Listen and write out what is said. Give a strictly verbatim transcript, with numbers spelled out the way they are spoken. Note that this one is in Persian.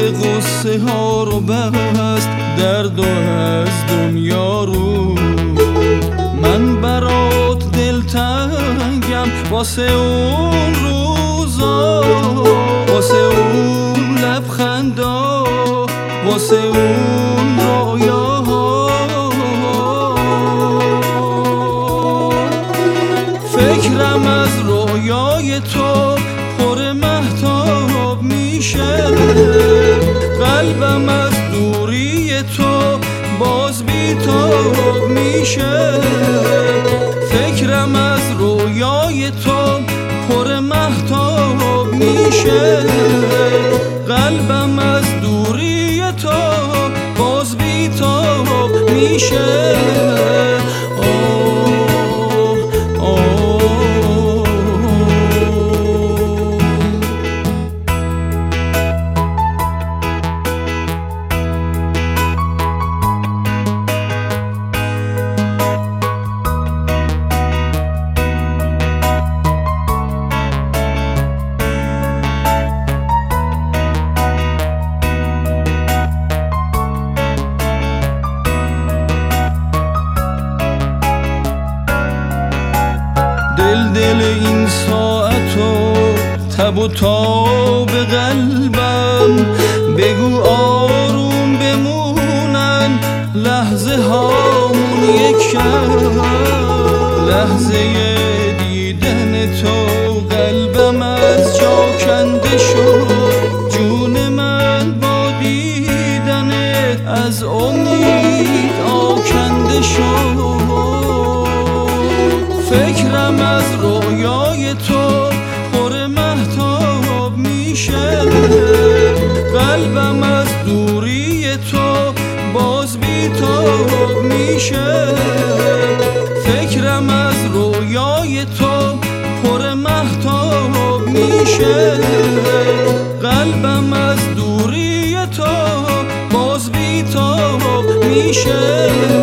غصه ها رو بست، درد و از دنیا رو. من برات دلتنگم واسه اون روزا، واسه اون لبخندا، واسه اون رویاها. فکرم از رویای تو پر مهتاب میشه، قلبم از دوری تو باز بیتاب میشه. فکرم از رویای تو پر مهتاب میشه، قلبم از دوری تو باز بیتاب میشه. دل دل این ساعت و تب و تاب قلبم، بگو آروم بمونن لحظه هامون یکم. لحظه دیدن تو قلبم از جا کنده شد، جون من با دیدنت از امید آکنده شد. فکرم از رویای تو پر مهتاب میشه، قلبم از دوری تو باز بیتاب میشه. فکرم از رویای تو پر مهتاب میشه، قلبم از دوری تو باز بیتاب میشه.